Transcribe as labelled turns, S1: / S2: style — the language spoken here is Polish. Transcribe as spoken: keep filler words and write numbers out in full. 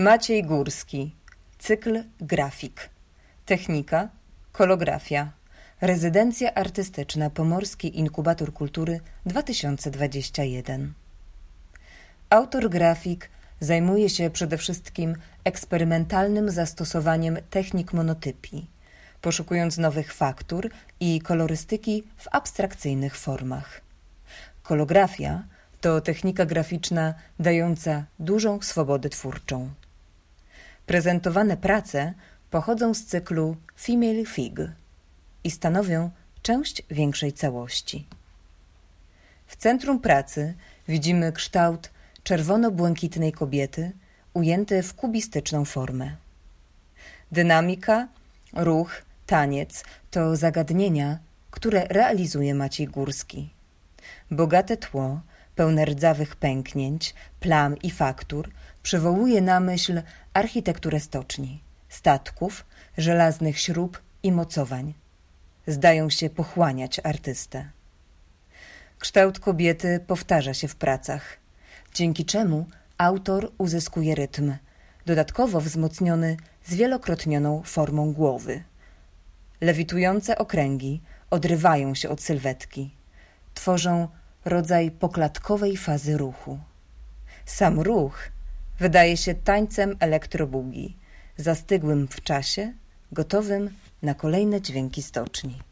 S1: Maciej Górski. Cykl grafik. Technika kolografia. Rezydencja artystyczna Pomorski Inkubator Kultury dwa tysiące dwudziesty pierwszy. Autor grafik zajmuje się przede wszystkim eksperymentalnym zastosowaniem technik monotypii, poszukując nowych faktur i kolorystyki w abstrakcyjnych formach. Kolografia to technika graficzna dająca dużą swobodę twórczą. Prezentowane prace pochodzą z cyklu Female Fig i stanowią część większej całości. W centrum pracy widzimy kształt czerwono-błękitnej kobiety ujęty w kubistyczną formę. Dynamika, ruch, taniec to zagadnienia, które realizuje Maciej Górski. Bogate tło, pełne rdzawych pęknięć, plam i faktur, przywołuje na myśl architekturę stoczni, statków, żelaznych śrub i mocowań. Zdają się pochłaniać artystę. Kształt kobiety powtarza się w pracach, dzięki czemu autor uzyskuje rytm, dodatkowo wzmocniony zwielokrotnioną formą głowy. Lewitujące okręgi odrywają się od sylwetki, tworzą rodzaj poklatkowej fazy ruchu. Sam ruch wydaje się tańcem elektrobugi, zastygłym w czasie, gotowym na kolejne dźwięki stoczni.